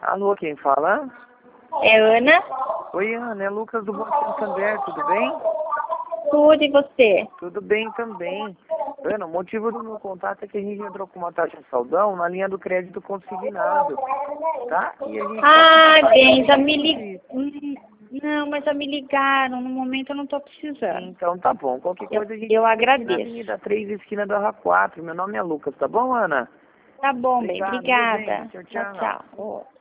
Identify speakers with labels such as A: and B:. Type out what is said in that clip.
A: Alô, quem fala?
B: É Ana?
A: Oi, Ana, é Lucas do Banco Santander, tudo bem?
B: Tudo e você?
A: Tudo bem também. Ana, o motivo do meu contato é que a gente entrou com uma taxa de saldão na linha do crédito consignado, tá? E a gente
B: Bem, já me ligaram. Não, mas já me ligaram. No momento eu não tô precisando.
A: Então tá bom, qualquer coisa a gente
B: Eu
A: fica aqui na
B: agradeço.
A: Avenida 3, esquina da Rua 4. Meu nome é Lucas, tá bom, Ana?
B: Tá bom, bem.
A: Obrigado,
B: Obrigada.
A: bem. Tchau,
B: Tchau,
A: tchau.
B: tchau.